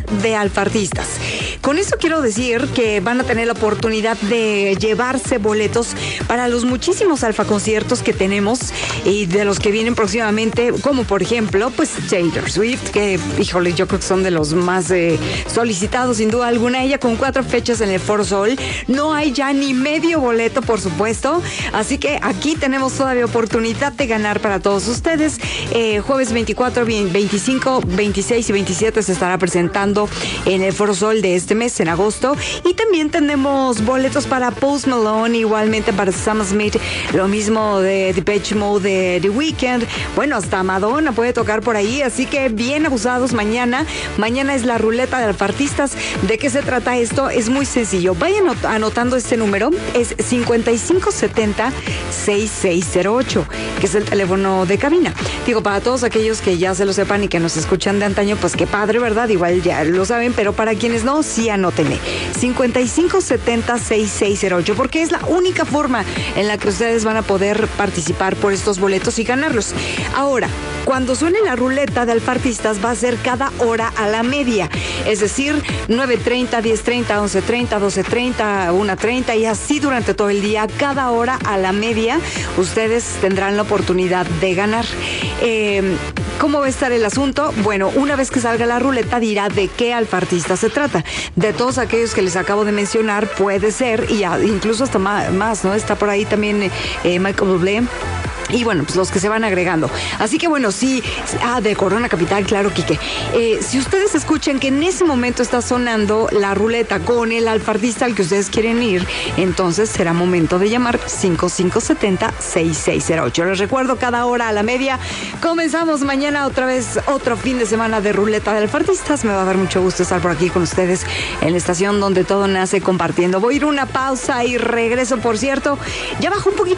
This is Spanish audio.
de Alfartistas. Con esto quiero decir que van a tener la oportunidad de llevarse boletos para los muchísimos Alfa conciertos que tenemos y de los que vienen próximamente, como por ejemplo, pues Taylor Swift, que, híjole, yo creo que son de los más solicitados sin duda alguna. Ella con 4 fechas en el Foro Sol. No hay ya ni medio boleto, por supuesto. Así que aquí tenemos todavía oportunidad de ganar para todos ustedes. Jueves 24, 25, 26 y 27 se estará presentando en el Foro Sol de este mes, en agosto. Y también tenemos boletos para Post Malone, igualmente para Sam Smith, lo mismo de Depeche Mode, de The Weeknd. Bueno, hasta Madonna puede tocar por ahí, así que bien abusados mañana. Mañana es la ruleta de Alfartistas. ¿De qué se trata esto? Es muy sencillo. Vayan anotando este número. Es 5570-6608, que es el teléfono de cabina. Digo, para todos aquellos que ya se lo sepan y que nos escuchan de antaño, pues qué padre, ¿verdad? Igual ya lo saben, pero para quienes no, sí anótenle. 5570-6608, porque es la única forma en la que ustedes van a poder participar por estos boletos y ganarlos. Ahora, cuando suene la ruleta de Alfartistas, va a ser cada hora a la media. Es decir, 9:30, 10:30, 11:30, 12:30, 1:30 y así durante todo el día, cada hora a la media, ustedes tendrán la oportunidad de ganar. ¿Cómo va a estar el asunto? Bueno, una vez que salga la ruleta dirá de qué Alfartista se trata. De todos aquellos que les acabo de mencionar, puede ser, y incluso hasta más, ¿no? Está por ahí también Michael Bublé. Y bueno, pues los que se van agregando. Así que bueno, sí, de Corona Capital, claro, Quique. Si ustedes escuchan que en ese momento está sonando la ruleta con el Alfartista al que ustedes quieren ir, entonces será momento de llamar 5570-6608. Les recuerdo, cada hora a la media. Comenzamos mañana otra vez, otro fin de semana de ruleta de Alfartistas. Me va a dar mucho gusto estar por aquí con ustedes en la estación donde todo nace compartiendo. Voy a ir a una pausa y regreso, por cierto. Ya bajó un poquito